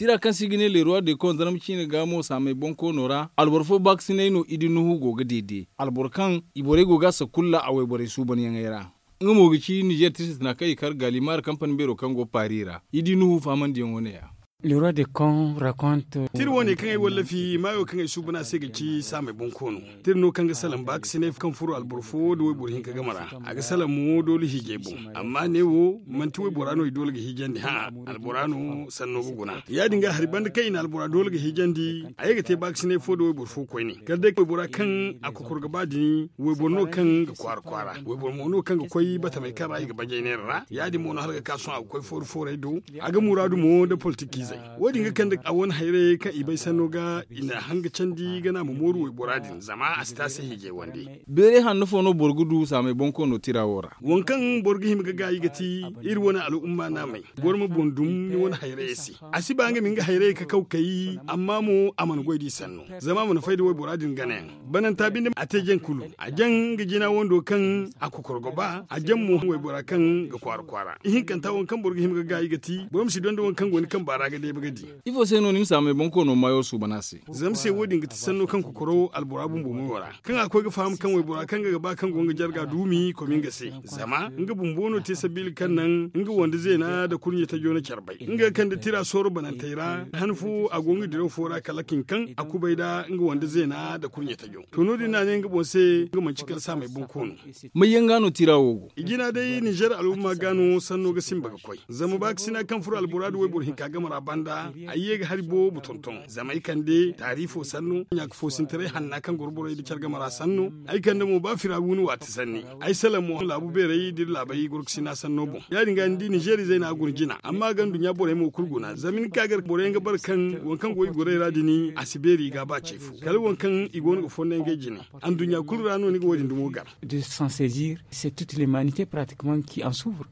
tira kan sigine le roi de kon zanam chine gamo sa mai bonko nora albor fo vaccine no idinuhu goga dede albor kan ibore goga sa kulla awai bore su ban yangera ngamo gici Niger tisis na kai kar galimar kampan bero kango parira idinuhu faman diyan wone ya. Le roi de Con raconte tirwo ne kan ai wallafi mayo kan ai subuna sai gaci sa mai bonkono tirno kan ga salam vaccine kan furo alburfo do we burhin ka gamara aga salam mo dole hige bu amma ne wo man tuwe borano dole ga higandi ha alborano sanno guna ya dinga harban kai na albora dole ga higandi ayi ga te vaccine fo do we burfo ko ne kadde ko bora kan akokur ga badi we borno kan ga kwara we borno kan ga koyi bata mai kara ai ga baje ne ra ya di mo no har ga kaso akwai for do aga muradu mo da politiki wadi nga kan da a wani haire ka ibai sano ga ina hanga candi gana mu moru wai boradin zama a sta sai hige wande bere hannu fono borgudu sa mai bonko no tirawora wankan borgi him ga gayi gati iri wani al'umma na mai bormu bondum ni wani haire yasi asiba nga min ga haire ka kaukai amma mu aman goidi sanno zama mu na faida wai boradin gana banan tabin a tejen kulu a jan gijina wando kan akukurgoba a jan mu wai borakan ga kwara ihin kan ta wankan borgi him ga gayi gati borum si don wankan goni kan baraga ifo seno nim same bonko no mayo su banase zamse wodin ga sanno kan kokoro alborabun bo mu wara kan akwai ga faham kan wai bora kan ga ba kan gonga jarga dumi ko min gase zama nga bumbono te sabil kan nan nga wanda zai na da kunya ta jona charbai nga kan da tira soro banan taira hanfu a gonga diro fora kalakin kan akubai da nga wanda zai na da kunya ta jon to no dina ne nga bonse nga man cikar sa mai bonko no mai yangano tira wogo igina dai Niger al'umma gano sanno ga simba ga koi zama ba sina kan furo alborado wai burhin ka gamara banda ayye ga harbo butonton zamai kande tarifo sannu nya ko sintare hanna kan gorboro di charga mara sannu ay kande mo ba firawunu wata sanni ay salamu labu bere dir labai gurksina sanno bon ya dinga ndi Niger zai na gurjina amma gandu nya bore mo kurguna zamin kagar bore nga barkan wankan goyi gore radini asiberi ga ba chefu kala wankan igon go fonne ngejine andunya kulrano ni go wodi ndumo gar de s'en saisir c'est toute l'humanité pratiquement qui en souffre.